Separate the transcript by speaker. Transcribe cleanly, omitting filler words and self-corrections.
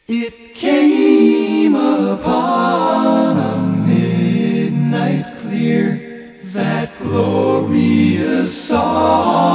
Speaker 1: It came upon a midnight clear, that glorious song.